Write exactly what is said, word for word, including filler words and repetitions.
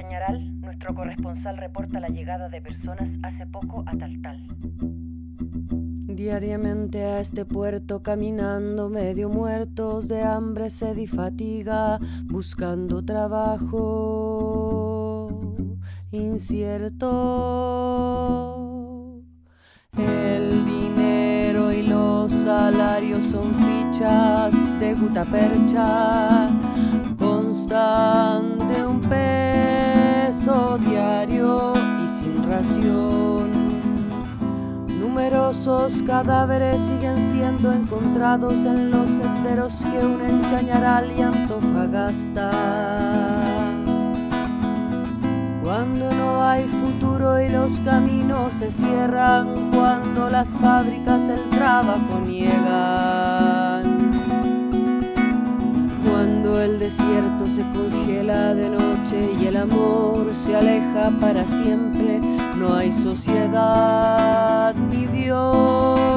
Chañaral, nuestro corresponsal reporta la llegada de personas hace poco a Taltal. Diariamente a este puerto caminando medio muertos de hambre, sed y fatiga, buscando trabajo incierto. El dinero y los salarios son fichas de gutapercha, constan de un peso diario y sin ración. Numerosos cadáveres siguen siendo encontrados en los senderos que unen Chañaral y Antofagasta. Cuando no hay futuro y los caminos se cierran, cuando las fábricas el trabajo niegan, cuando el desierto se congela de noche y el amor se aleja para siempre, no hay sociedad ni Dios.